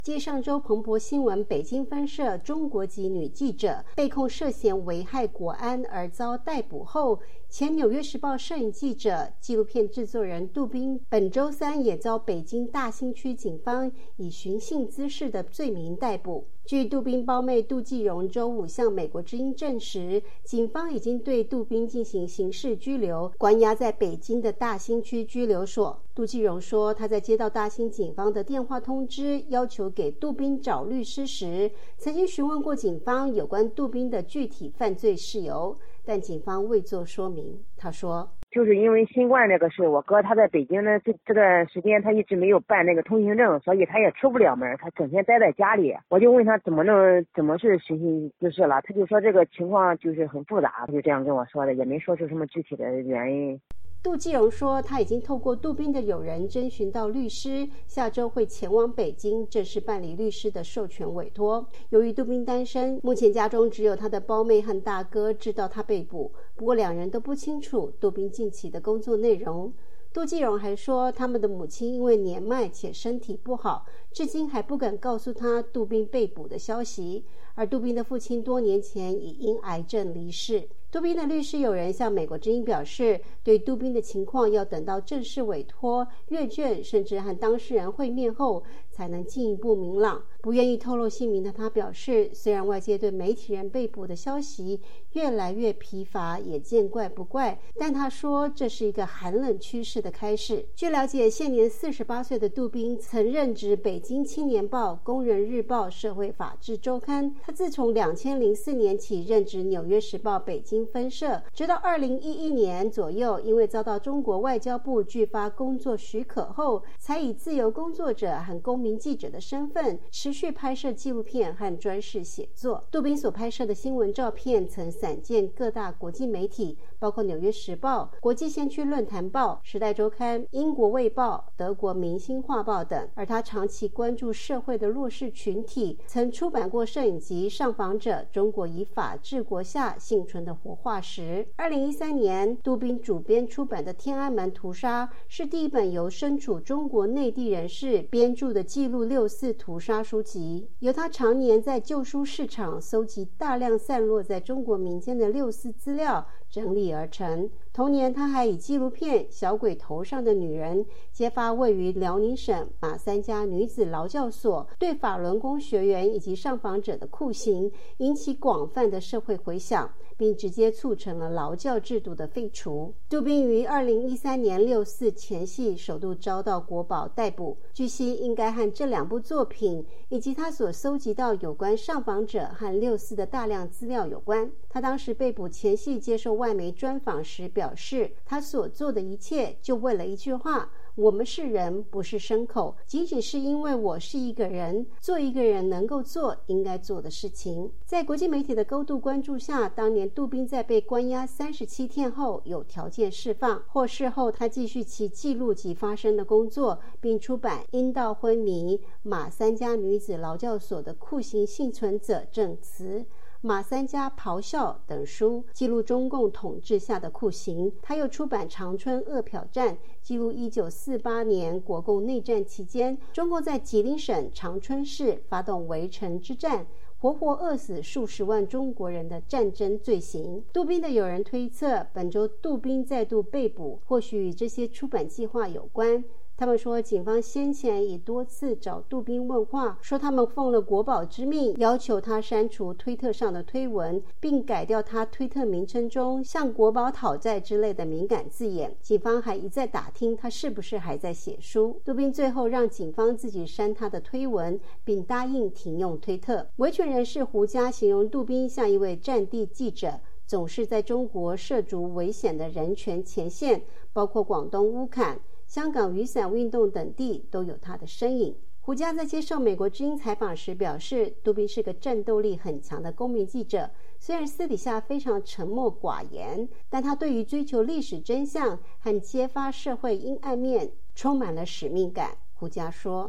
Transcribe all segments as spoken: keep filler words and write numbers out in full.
继上周彭博新闻北京分社中国籍女记者被控涉嫌危害国安而遭逮捕后，前纽约时报摄影记者、纪录片制作人杜宾本周三也遭北京大兴区警方以寻衅滋事的罪名逮捕。据杜宾胞妹杜继荣周五向美国之音证实，警方已经对杜宾进行刑事拘留，关押在北京的大兴区拘留所。杜继荣说，他在接到大兴警方的电话通知，要求给杜宾找律师时，曾经询问过警方有关杜宾的具体犯罪事由，但警方未做说明。他说， 就是因为新冠这个事，我哥他在北京呢，这这段时间他一直没有办那个通行证，所以他也出不了门，他整天待在家里。我就问他怎么能怎么是寻衅滋事了，他就说这个情况就是很复杂，他就这样跟我说的，也没说出什么具体的原因。 杜继荣说，他已经透过杜宾的友人征询到律师，下周会前往北京正式办理律师的授权委托。由于杜宾单身，目前家中只有他的胞妹和大哥知道他被捕，不过两人都不清楚杜宾近期的工作内容。杜继荣还说，他们的母亲因为年迈且身体不好，至今还不敢告诉他杜宾被捕的消息，而杜宾的父亲多年前已因癌症离世。杜宾的律师友人向美国之音表示，对杜宾的情况要等到正式委托、阅卷，甚至和当事人会面后才能进一步明朗。不愿意透露姓名的他表示，虽然外界对媒体人被捕的消息越来越疲乏，也见怪不怪，但他说这是一个寒冷趋势的开始。据了解，现年四十八岁的杜宾曾任职北京青年报、工人日报、社会法制周刊。他自从两千零四年起任职纽约时报北京分社，直到二零一一年左右，因为遭到中国外交部拒发工作许可后，才以自由工作者和公民记者的身份持续拍摄纪录片和专事写作。杜宾所拍摄的新闻照片曾散见各大国际媒体，包括纽约时报、国际先驱论坛报、时代周刊、英国卫报、德国明星画报等。而他长期关注社会的弱势群体，曾出版过摄影集《上访者：中国以法治国下幸存的活化石》。二零一三年，杜宾主编出版的《天安门屠杀》是第一本由身处中国内地人士编著的记录六四屠杀书籍，由他常年在旧书市场搜集大量散落在中国民间的六四资料整理而成。同年，他还以纪录片《小鬼头上的女人》揭发位于辽宁省马三家女子劳教所对法轮功学员以及上访者的酷刑，引起广泛的社会回响，并直接促成了劳教制度的废除。杜宾于二零一三年六四前夕首度遭到国保逮捕，据悉应该和这两部作品以及他所搜集到有关上访者和六四的大量资料有关。他当时被捕前夕接受外媒专访时表示，他所做的一切就为了一句话：我们是人，不是牲口，仅仅是因为我是一个人，做一个人能够做应该做的事情。在国际媒体的高度关注下，当年杜宾在被关押三十七天后有条件释放，获释后他继续其记录及发生的工作，并出版《阴道昏迷：马三家女子劳教所的酷刑幸存者证词》、马三家咆哮等书，记录中共统治下的酷刑。他又出版《长春饿殍战》，记录一九四八年国共内战期间，中共在吉林省长春市发动围城之战，活活饿死数十万中国人的战争罪行。杜宾的友人推测，本周杜宾再度被捕，或许与这些出版计划有关。他们说，警方先前已多次找杜宾问话，说他们奉了国保之命，要求他删除推特上的推文，并改掉他推特名称中向国保讨债之类的敏感字眼。警方还一再打听他是不是还在写书。杜宾最后让警方自己删他的推文，并答应停用推特。维权人士胡佳形容杜宾像一位战地记者，总是在中国涉足危险的人权前线，包括广东乌坎、香港雨伞运动等地都有他的身影。胡佳在接受美国之音采访时表示，杜宾是个战斗力很强的公民记者，虽然私底下非常沉默寡言，但他对于追求历史真相和揭发社会阴暗面充满了使命感。胡佳说，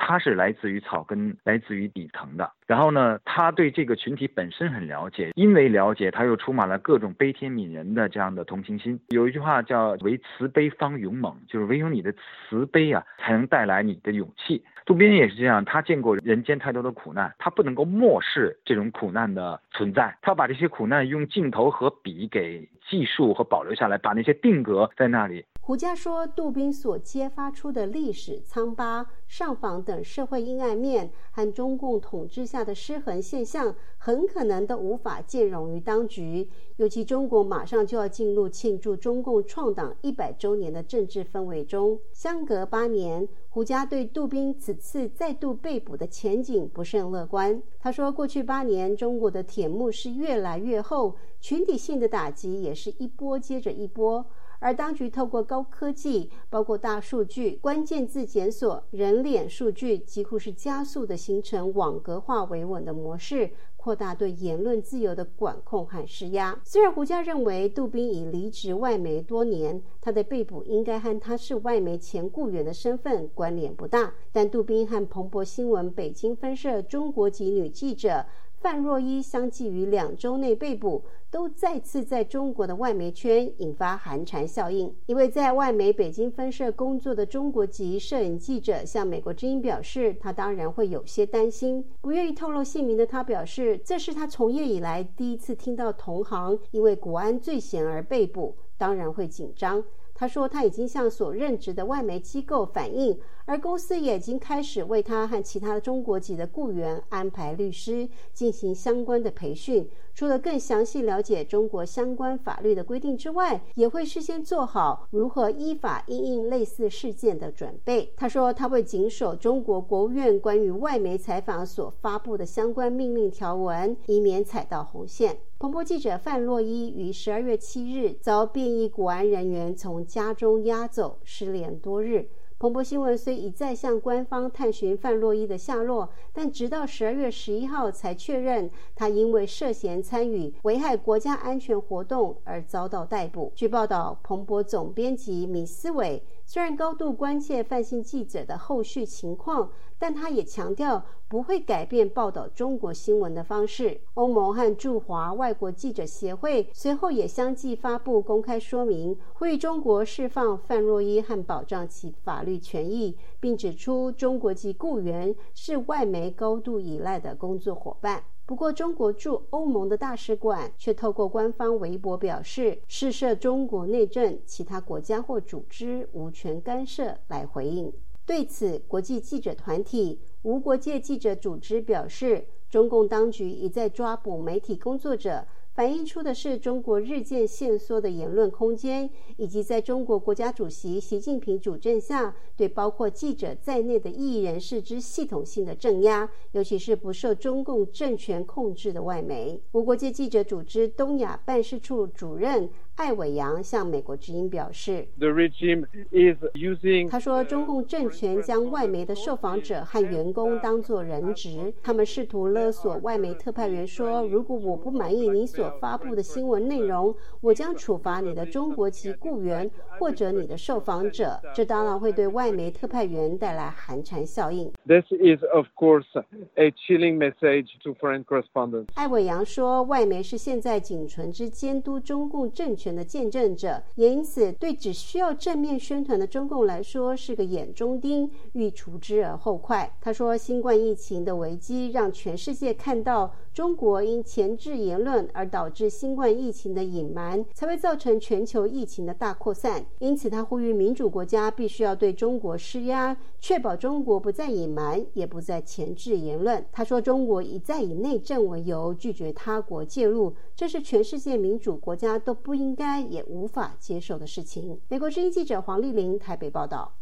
他是来自于草根，来自于底层的。然后呢，他对这个群体本身很了解，因为了解，他又充满了各种悲天悯人的这样的同情心。有一句话叫“唯慈悲方勇猛”，就是唯有你的慈悲啊，才能带来你的勇气。杜宾也是这样，他见过人间太多的苦难，他不能够漠视这种苦难的存在，他把这些苦难用镜头和笔给记述和保留下来，把那些定格在那里。 胡佳说，杜宾所揭发出的历史苍疤、上访等社会阴暗面和中共统治下的失衡现象，很可能都无法兼容于当局。尤其中国马上就要进入庆祝中共创党一百周年的政治氛围中，相隔八年，胡佳对杜宾此次再度被捕的前景不甚乐观。他说，过去八年，中国的铁幕是越来越厚，群体性的打击也是一波接着一波。而当局透过高科技，包括大数据、关键字检索、人脸数据，几乎是加速的形成网格化维稳的模式，扩大对言论自由的管控和施压。虽然胡佳认为杜宾已离职外媒多年，他的被捕应该和他是外媒前雇员的身份关联不大，但杜宾和彭博新闻北京分社中国籍女记者范若伊相继于两周内被捕，都再次在中国的外媒圈引发寒蝉效应。一位在外媒北京分社工作的中国籍摄影记者向美国之音表示，他当然会有些担心。不愿意透露姓名的他表示，这是他从业以来第一次听到同行因为国安罪嫌而被捕，当然会紧张。他说，他已经向所任职的外媒机构反映，而公司也已经开始为他和其他中国籍的雇员安排律师，进行相关的培训。除了更详细了解中国相关法律的规定之外，也会事先做好如何依法因应类似事件的准备。他说，他会谨守中国国务院关于外媒采访所发布的相关命令条文，以免踩到红线。彭博记者范若伊于十二月七日遭便衣国安人员从家中押走，失联多日。彭博新闻虽一再向官方探寻范若伊的下落，但直到十二月十一号才确认他因为涉嫌参与危害国家安全活动而遭到逮捕。据报道，彭博总编辑米斯韦虽然高度关切范姓记者的后续情况，但他也强调不会改变报道中国新闻的方式。欧盟和驻华外国记者协会随后也相继发布公开说明，呼吁中国释放范若伊和保障其法律权益，并指出中国籍雇员是外媒高度依赖的工作伙伴。不过，中国驻欧盟的大使馆却透过官方微博表示，事涉中国内政，其他国家或组织无权干涉来回应。对此，国际记者团体无国界记者组织表示，中共当局一再抓捕媒体工作者，反映出的是中国日渐限缩的言论空间，以及在中国国家主席习近平主政下对包括记者在内的异议人士之系统性的镇压，尤其是不受中共政权控制的外媒。无国界记者组织东亚办事处主任艾伟阳向美国之音表示， The regime is using... 他说，中共政权将外媒的受访者和员工当作人质，他们试图勒索外媒特派员说，如果我不满意你所发布的新闻内容，我将处罚你的中国籍雇员或者你的受访者。这当然会对外媒特派员带来寒蝉效应。 This is of course a chilling message to foreign correspondents. 艾伟阳说，外媒是现在仅存之监督中共政权的见证者，也因此对只需要正面宣传的中共来说是个眼中钉，欲除之而后快。他说，新冠疫情的危机让全世界看到中国因前置言论而导致新冠疫情的隐瞒，才会造成全球疫情的大扩散。因此他呼吁民主国家必须要对中国施压，确保中国不再隐瞒，也不再前置言论。他说，中国一再以内政为由拒绝他国介入，这是全世界民主国家都不应该也无法接受的事情。美国之音记者黄丽玲台北报道。